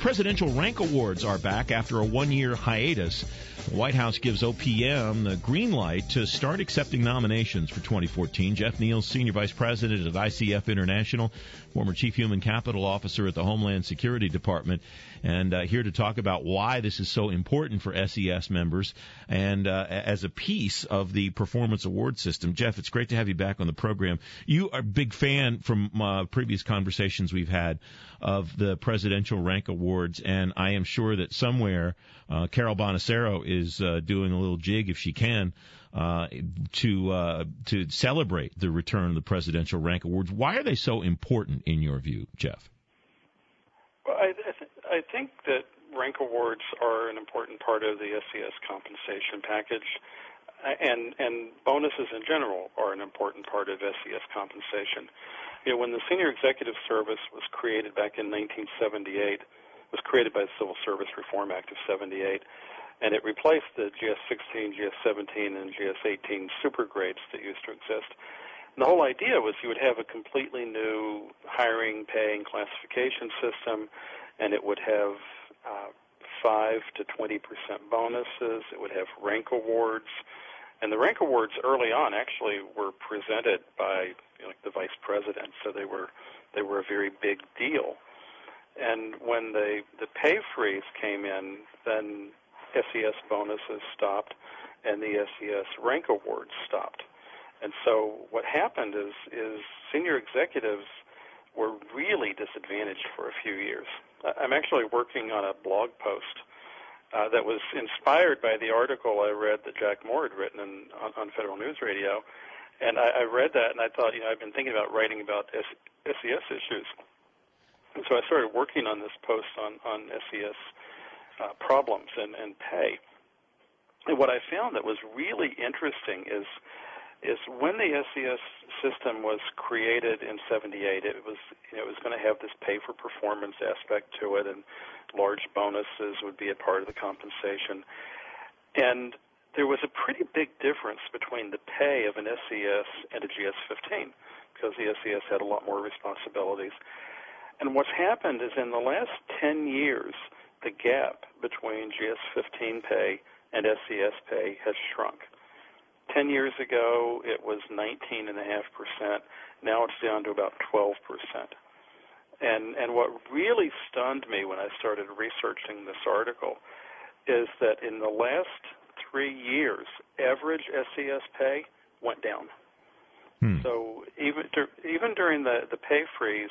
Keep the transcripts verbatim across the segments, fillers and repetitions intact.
Presidential Rank Awards are back after a one-year hiatus. The White House gives O P M the green light to start accepting nominations for twenty fourteen. Jeff Niels, Senior Vice President at I C F International, former Chief Human Capital Officer at the Homeland Security Department, and uh, here to talk about why this is so important for S E S members and uh, as a piece of the performance award system. Jeff, it's great to have you back on the program. You are a big fan from uh, previous conversations we've had of the Presidential Rank Awards, and I am sure that somewhere uh, Carol Bonacero is uh, doing a little jig, if she can, uh, to uh, to celebrate the return of the Presidential Rank Awards. Why are they so important in your view, Jeff? Well, I, I, th- I think that rank awards are an important part of the S E S compensation package, and and bonuses in general are an important part of S E S compensation. You know, when the Senior Executive Service was created back in nineteen seventy-eight, was created by the Civil Service Reform Act of seventy-eight, and it replaced the G S sixteen, G S seventeen, and G S eighteen super grades that used to exist. And the whole idea was you would have a completely new hiring, pay, and classification system, and it would have uh, five to twenty percent bonuses. It would have rank awards. And the rank awards early on actually were presented by you know, like the vice president, so they were they were a very big deal. And when the the pay freeze came in, then S E S bonuses stopped, and the S E S rank awards stopped. And so what happened is is senior executives were really disadvantaged for a few years. I'm actually working on a blog post uh, that was inspired by the article I read that Jack Moore had written in, on, on Federal News Radio. And I, I read that, and I thought, you know, I've been thinking about writing about S E S issues. And so I started working on this post on, on S E S uh, problems and, and pay. And what I found that was really interesting is is when the S E S system was created in seventy-eight, it was you know, it was going to have this pay-for-performance aspect to it, and large bonuses would be a part of the compensation. And there was a pretty big difference between the pay of an S E S and a G S fifteen, because the S E S had a lot more responsibilities. And what's happened is in the last ten years, the gap between G S fifteen pay and S E S pay has shrunk. Ten years ago, it was nineteen point five percent. Now it's down to about twelve percent. And and what really stunned me when I started researching this article is that in the last three years, average S E S pay went down. Hmm. So even even during the, the pay freeze,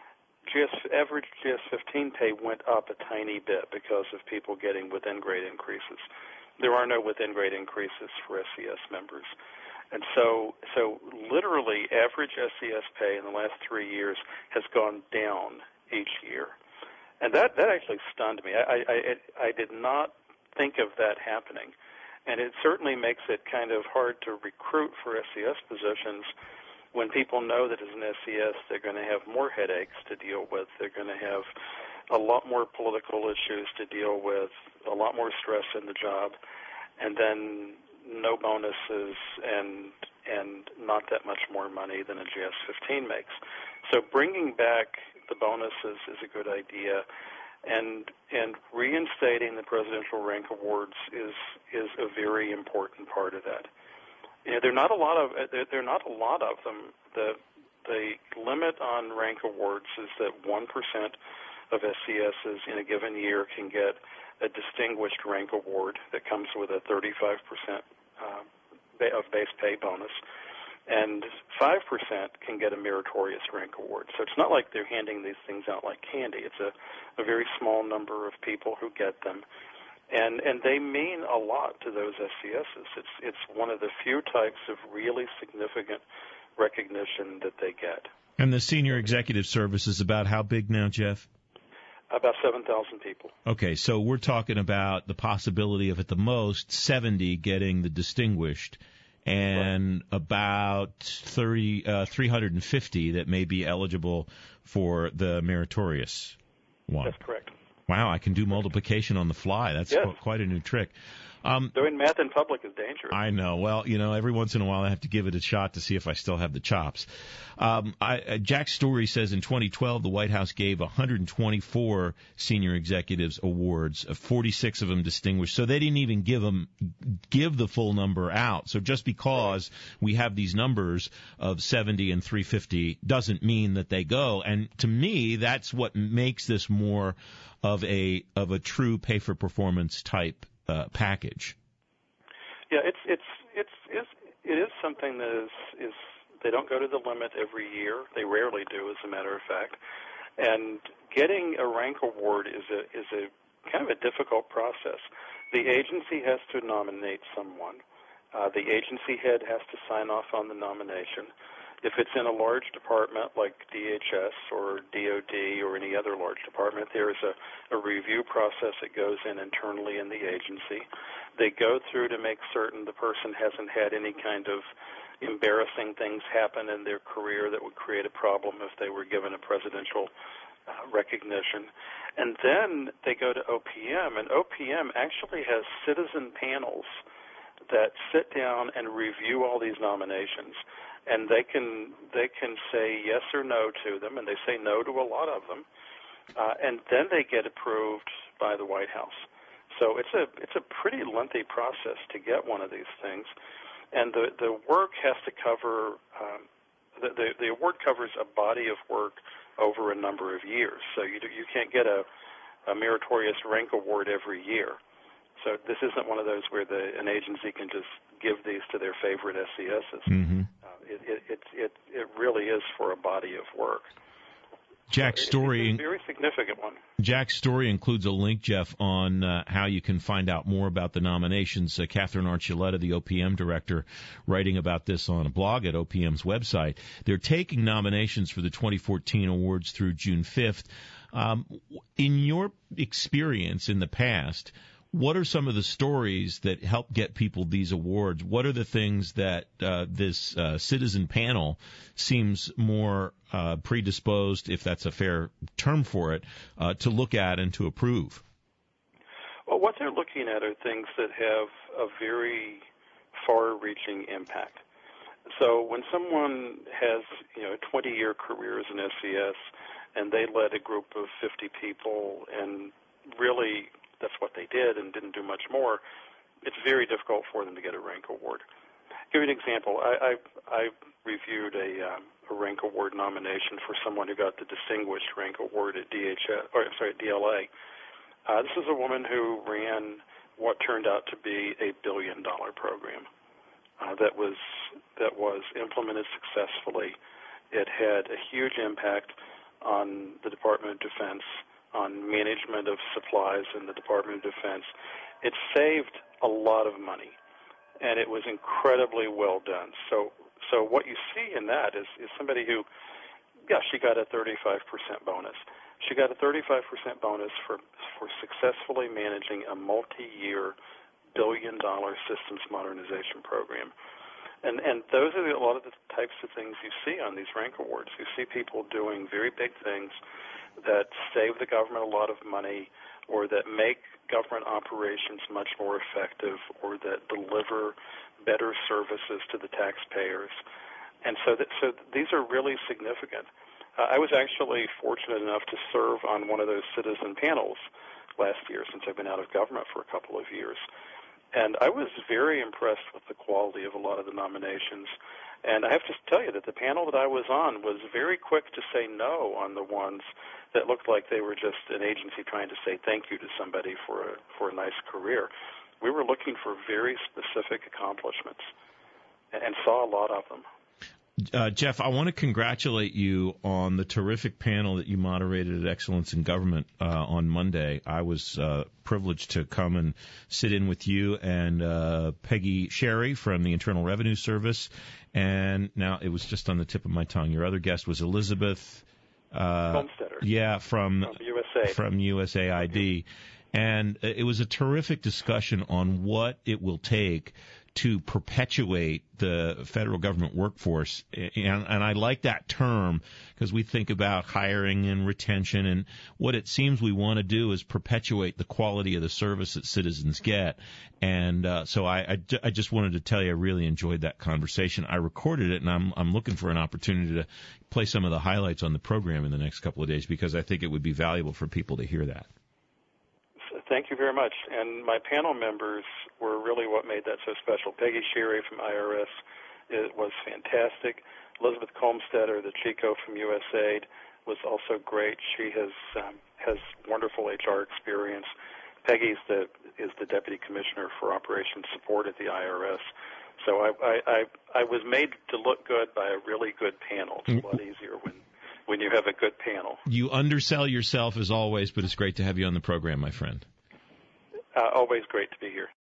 G S, average G S fifteen pay went up a tiny bit because of people getting within-grade increases. There are no within-grade increases for S E S members. And so so literally average S E S pay in the last three years has gone down each year. And that, that actually stunned me. I, I, I did not think of that happening. And it certainly makes it kind of hard to recruit for S E S positions when people know that as an S E S they're going to have more headaches to deal with. They're going to have a lot more political issues to deal with, a lot more stress in the job, and then no bonuses and and not that much more money than a G S fifteen makes. So bringing back the bonuses is a good idea, and and reinstating the Presidential Rank Awards is is a very important part of that. You know, there are not a lot of there, there are not a lot of them. The the limit on rank awards is that one percent of S E Ss in a given year can get a distinguished rank award that comes with a thirty-five percent uh, of base pay bonus, and five percent can get a meritorious rank award. So it's not like they're handing these things out like candy. It's a, a very small number of people who get them, and and they mean a lot to those S E Ss. It's it's one of the few types of really significant recognition that they get. And the Senior Executive Service is about how big now, Jeff? About seven thousand people. Okay, so we're talking about the possibility of, at the most, seventy getting the distinguished, and right. about thirty, uh, three hundred fifty that may be eligible for the meritorious one. That's correct. Wow, I can do multiplication on the fly. That's yes. quite a new trick. Um, Doing math in public is dangerous. I know. Well, you know, every once in a while I have to give it a shot to see if I still have the chops. Um, I, uh, Jack Story says in twenty twelve the White House gave one hundred twenty-four senior executives awards, uh, forty-six of them distinguished. So they didn't even give them give the full number out. So just because we have these numbers of seventy and three fifty doesn't mean that they go. And to me, that's what makes this more of a of a true pay for performance type uh, package. Yeah, it's it's it's, it's it is something that is is they don't go to the limit every year. They rarely do, as a matter of fact. And getting a rank award is a is a kind of a difficult process. The agency has to nominate someone. Uh, the agency head has to sign off on the nomination. If it's in a large department like D H S or D O D or any other large department, there is a, a review process that goes in internally in the agency. They go through to make certain the person hasn't had any kind of embarrassing things happen in their career that would create a problem if they were given a presidential uh, recognition. And then they go to O P M, and O P M actually has citizen panels that sit down and review all these nominations. And they can they can say yes or no to them, and they say no to a lot of them, uh, and then they get approved by the White House. So it's a it's a pretty lengthy process to get one of these things, and the the work has to cover um, the, the the award covers a body of work over a number of years. So you do, you can't get a, a meritorious rank award every year. So this isn't one of those where the an agency can just give these to their favorite S C Ss. Mm-hmm. Uh, it, it, it, it, it really is for a body of work. Jack's story, it's a very significant one. Jack's story includes a link, Jeff, on uh, how you can find out more about the nominations. Uh, Catherine Archuleta, the O P M director, writing about this on a blog at O P M's website. They're taking nominations for the twenty fourteen awards through June fifth. Um, in your experience in the past, what are some of the stories that help get people these awards? What are the things that uh, this uh, citizen panel seems more uh, predisposed, if that's a fair term for it, uh, to look at and to approve? Well, what they're looking at are things that have a very far-reaching impact. So when someone has, you know, a twenty-year career as an S C S, and they led a group of fifty people, and really that's what they did and didn't do much more, it's very difficult for them to get a rank award. I'll give you an example. I, I, I reviewed a, um, a rank award nomination for someone who got the Distinguished Rank Award at D H S, or I'm sorry, D L A. Uh, this is a woman who ran what turned out to be a billion-dollar program uh, that was that was implemented successfully. It had a huge impact on the Department of Defense, on management of supplies in the Department of Defense. It saved a lot of money, and it was incredibly well done. So so what you see in that is, is somebody who, yeah, she got a thirty-five percent bonus. She got a thirty-five percent bonus for, for successfully managing a multi-year billion-dollar systems modernization program. And and those are the, a lot of the types of things you see on these rank awards. You see people doing very big things that save the government a lot of money, or that make government operations much more effective, or that deliver better services to the taxpayers. And so that, so these are really significant. Uh, I was actually fortunate enough to serve on one of those citizen panels last year, since I've been out of government for a couple of years. And I was very impressed with the quality of a lot of the nominations. And I have to tell you that the panel that I was on was very quick to say no on the ones that looked like they were just an agency trying to say thank you to somebody for a, for a nice career. We were looking for very specific accomplishments and saw a lot of them. Uh, Jeff, I want to congratulate you on the terrific panel that you moderated at Excellence in Government uh, on Monday. I was uh, privileged to come and sit in with you and uh, Peggy Sherry from the Internal Revenue Service. And now it was just on the tip of my tongue. Your other guest was Elizabeth uh, Homesteader. Yeah, from, from U S A. From U S A I D. And it was a terrific discussion on what it will take to perpetuate the federal government workforce. And, and I like that term because we think about hiring and retention, and what it seems we want to do is perpetuate the quality of the service that citizens get. And uh, so I, I, I just wanted to tell you I really enjoyed that conversation. I recorded it, and I'm, I'm looking for an opportunity to play some of the highlights on the program in the next couple of days because I think it would be valuable for people to hear that. Thank you very much. And my panel members were really what made that so special. Peggy Sherry from I R S it was fantastic. Elizabeth Colmstetter, the Chico from U S A I D, was also great. She has um, has wonderful H R experience. Peggy's the is the Deputy Commissioner for Operations Support at the I R S. So I I, I, I was made to look good by a really good panel. It's a lot easier when, when you have a good panel. You undersell yourself as always, but it's great to have you on the program, my friend. Uh, always great to be here.